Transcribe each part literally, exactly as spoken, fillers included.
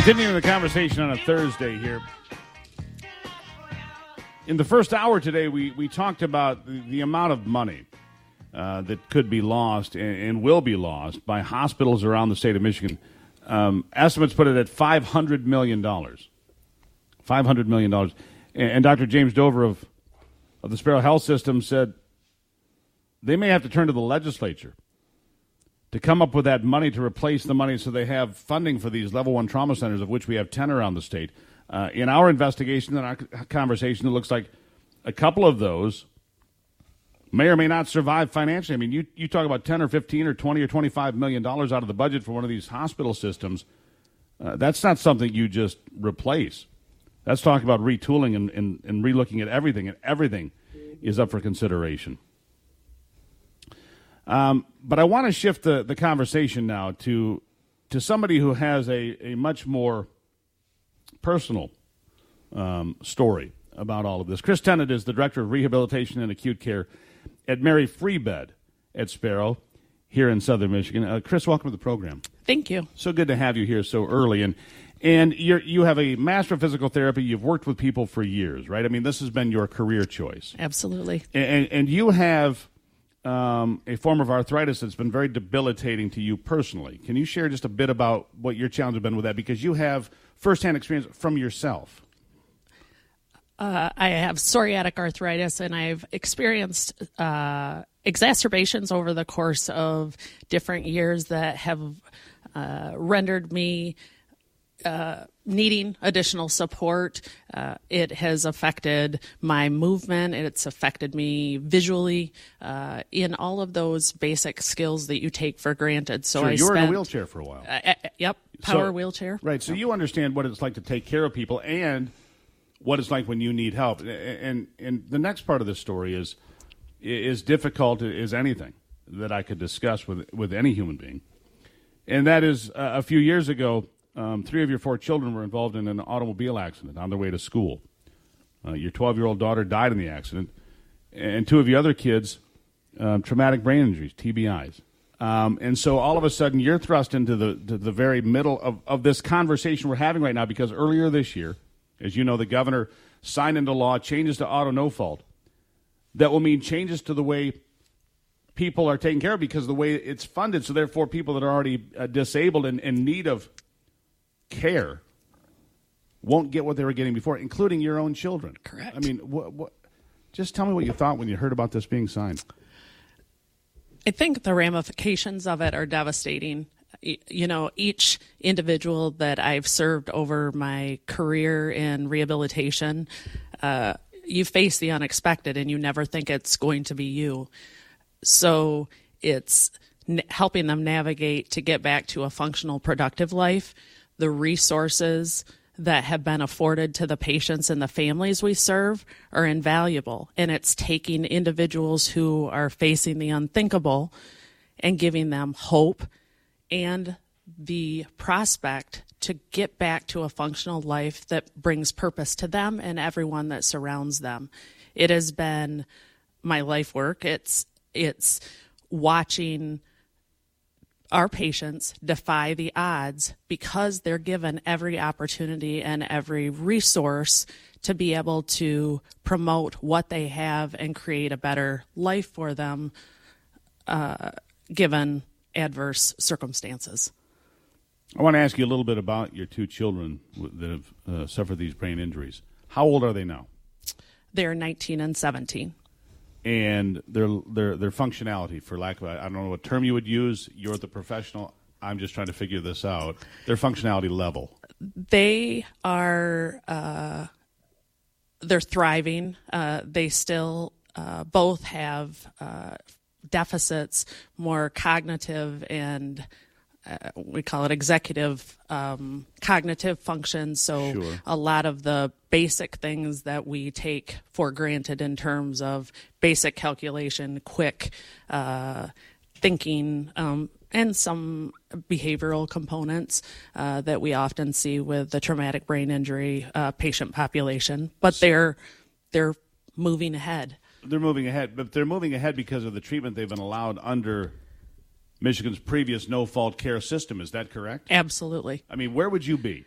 Continuing the conversation on a Thursday here. In the first hour today, we, we talked about the, the amount of money uh, that could be lost and, and will be lost by hospitals around the state of Michigan. Um, estimates put it at five hundred million dollars. five hundred million dollars. And, and Doctor James Dover of, of the Sparrow Health System said they may have to turn to the legislature to come up with that money to replace the money so they have funding for these level one trauma centers, of which we have ten around the state. Uh, in our investigation and our conversation, it looks like a couple of those may or may not survive financially. I mean, you, you talk about ten or fifteen or twenty or twenty-five million dollars out of the budget for one of these hospital systems. Uh, that's not something you just replace. That's talking about retooling and, and, and relooking at everything, and everything is up for consideration. Um, but I want to shift the, the conversation now to to somebody who has a, a much more personal um, story about all of this. Chris Tennant is the Director of Rehabilitation and Acute Care at Mary Free Bed at Sparrow here in Southern Michigan. Uh, Chris, welcome to the program. Thank you. So good to have you here so early. And and you you have a Master of Physical Therapy. You've worked with people for years, right? I mean, this has been your career choice. Absolutely. And, and, and you have um, a form of arthritis that's been very debilitating to you personally. Can you share just a bit about what your challenge has been with that? Because you have firsthand experience from yourself. Uh, I have psoriatic arthritis, and I've experienced uh, exacerbations over the course of different years that have uh, rendered me uh, needing additional support. Uh, it has affected my movement. It's affected me visually uh, in all of those basic skills that you take for granted. So sure, I you were spent, in a wheelchair for a while. Uh, uh, yep, power so, wheelchair. Right, so you understand what it's like to take care of people and what it's like when you need help. And, and and the next part of this story is is difficult as anything that I could discuss with with any human being. And that is, uh, a few years ago, um, three of your four children were involved in an automobile accident on their way to school. Uh, your twelve-year-old daughter died in the accident, and two of your other kids, um, traumatic brain injuries, T B Is. Um, and so all of a sudden you're thrust into the, to the very middle of, of this conversation we're having right now, because earlier this year, as you know, the governor signed into law changes to auto no fault that will mean changes to the way people are taken care of because of the way it's funded. So therefore, people that are already uh, disabled and in need of care won't get what they were getting before, including your own children. Correct. I mean, what, what, just tell me what you thought when you heard about this being signed. I think the ramifications of it are devastating. You know, each individual that I've served over my career in rehabilitation, uh, you face the unexpected and you never think it's going to be you. So it's n- helping them navigate to get back to a functional, productive life. The resources that have been afforded to the patients and the families we serve are invaluable. And it's taking individuals who are facing the unthinkable and giving them hope and the prospect to get back to a functional life that brings purpose to them and everyone that surrounds them. It has been my life work. It's it's watching our patients defy the odds because they're given every opportunity and every resource to be able to promote what they have and create a better life for them, uh, given adverse circumstances. I want to ask you a little bit about your two children that have uh, suffered these brain injuries. How old are they now? They're nineteen and seventeen. And their their their functionality, for lack of a, I don't know what term you would use. You're the professional. I'm just trying to figure this out. Their functionality level. They are uh, they're thriving. Uh, they still uh, both have uh, deficits, more cognitive and uh, we call it executive um, cognitive functions. So Sure. a lot of the basic things that we take for granted in terms of basic calculation, quick uh, thinking, um, and some behavioral components uh, that we often see with the traumatic brain injury uh, patient population. But they're they're moving ahead. They're moving ahead, but they're moving ahead because of the treatment they've been allowed under Michigan's previous no-fault care system. Is that correct? Absolutely. I mean, where would you be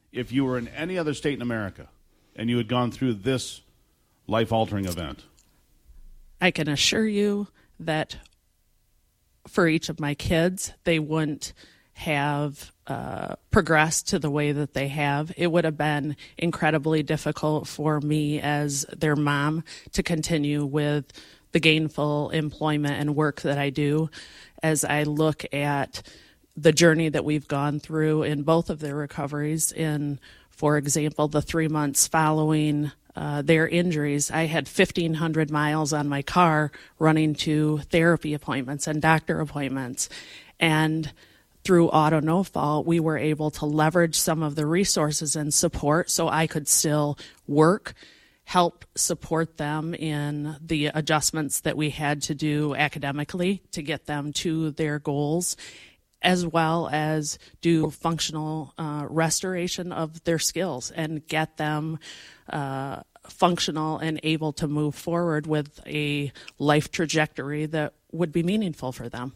if you were in any other state in America and you had gone through this life-altering event? I can assure you that for each of my kids, they wouldn't have uh, progressed to the way that they have. It would have been incredibly difficult for me as their mom to continue with the gainful employment and work that I do. As I look at the journey that we've gone through in both of their recoveries, in, for example, the three months following uh, their injuries, I had fifteen hundred miles on my car running to therapy appointments and doctor appointments. And through Auto No Fault, we were able to leverage some of the resources and support so I could still work, help support them in the adjustments that we had to do academically to get them to their goals, as well as do functional uh, restoration of their skills and get them uh, functional and able to move forward with a life trajectory that would be meaningful for them.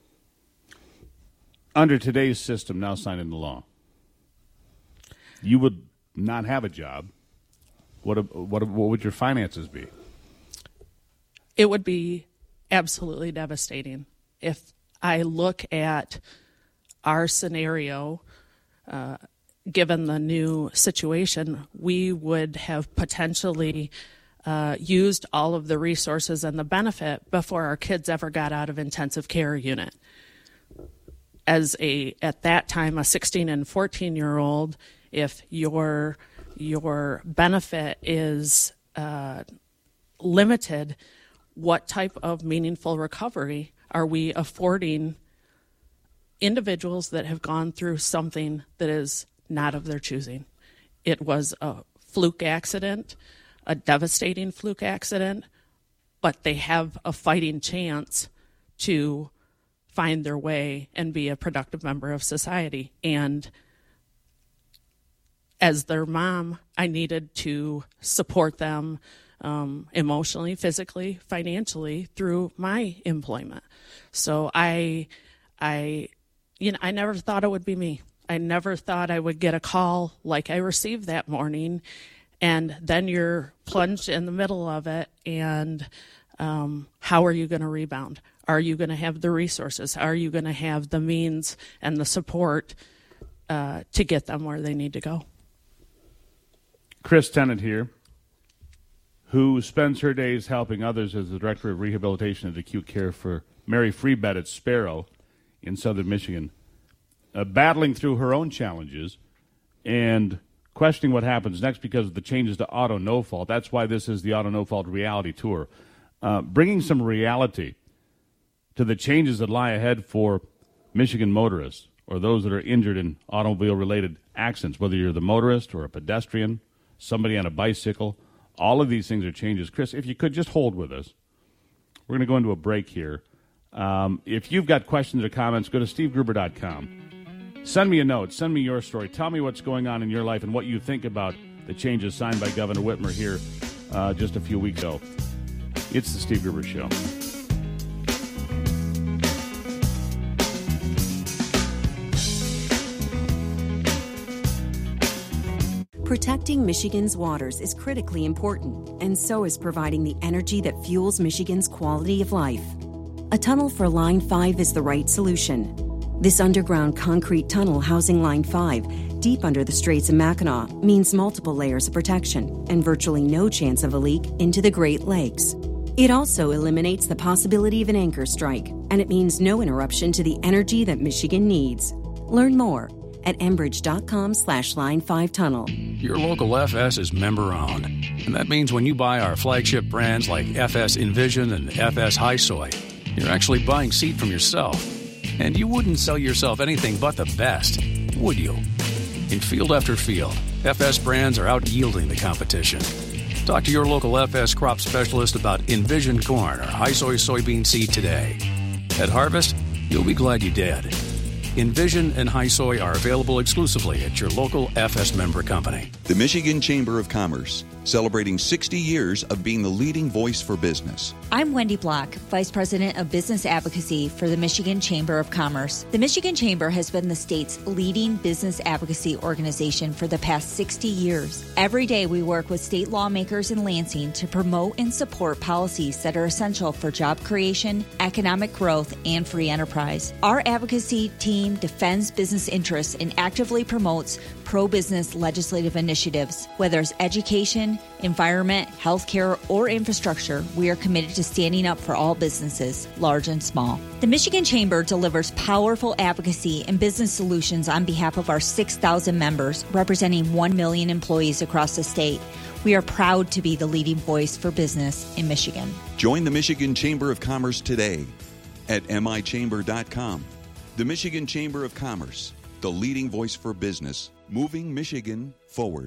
Under today's system now signed into law, you would not have a job. What, what, what would your finances be? It would be absolutely devastating. If I look at our scenario, uh, given the new situation, we would have potentially uh, used all of the resources and the benefit before our kids ever got out of intensive care unit. As a, at that time, a sixteen and fourteen year old, if your your benefit is uh, limited, what type of meaningful recovery are we affording individuals that have gone through something that is not of their choosing? It was a fluke accident, a devastating fluke accident, but they have a fighting chance to find their way and be a productive member of society. And as their mom, I needed to support them um, emotionally, physically, financially through my employment. So I, I, you know, I never thought it would be me. I never thought I would get a call like I received that morning, and then you're plunged in the middle of it. And um, how are you going to rebound? Are you going to have the resources? Are you going to have the means and the support uh, to get them where they need to go? Chris Tennant here, who spends her days helping others as the Director of Rehabilitation and Acute Care for Mary Free Bed at Sparrow in southern Michigan, uh, battling through her own challenges and questioning what happens next because of the changes to Auto No Fault. That's why this is the Auto No Fault Reality Tour, uh, bringing some reality to the changes that lie ahead for Michigan motorists or those that are injured in automobile-related accidents, whether you're the motorist or a pedestrian, somebody on a bicycle. All of these things are changes. Chris, if you could just hold with us. We're going to go into a break here. Um, if you've got questions or comments, go to steve gruber dot com. Send me a note. Send me your story. Tell me what's going on in your life and what you think about the changes signed by Governor Whitmer here uh, just a few weeks ago. It's the Steve Gruber Show. Protecting Michigan's waters is critically important, and so is providing the energy that fuels Michigan's quality of life. A tunnel for Line five is the right solution. This underground concrete tunnel housing Line five, deep under the Straits of Mackinac, means multiple layers of protection and virtually no chance of a leak into the Great Lakes. It also eliminates the possibility of an anchor strike, and it means no interruption to the energy that Michigan needs. Learn more at enbridge.com slash line five tunnel. Your local F S is member-owned, and that means when you buy our flagship brands like F S Envision and F S High Soy, you're actually buying seed from yourself. And you wouldn't sell yourself anything but the best, would you? In field after field, F S brands are out-yielding the competition. Talk to your local F S crop specialist about Envision corn or High Soy soybean seed today. At harvest, you'll be glad you did. Envision and High Soy are available exclusively at your local F S member company. The Michigan Chamber of Commerce, celebrating sixty years of being the leading voice for business. I'm Wendy Block, Vice President of Business Advocacy for the Michigan Chamber of Commerce. The Michigan Chamber has been the state's leading business advocacy organization for the past sixty years. Every day we work with state lawmakers in Lansing to promote and support policies that are essential for job creation, economic growth, and free enterprise. Our advocacy team defends business interests and actively promotes pro-business legislative initiatives. Whether it's education, environment, healthcare, or infrastructure, we are committed to standing up for all businesses, large and small. The Michigan Chamber delivers powerful advocacy and business solutions on behalf of our six thousand members, representing one million employees across the state. We are proud to be the leading voice for business in Michigan. Join the Michigan Chamber of Commerce today at m i chamber dot com. The Michigan Chamber of Commerce, the leading voice for business, moving Michigan forward.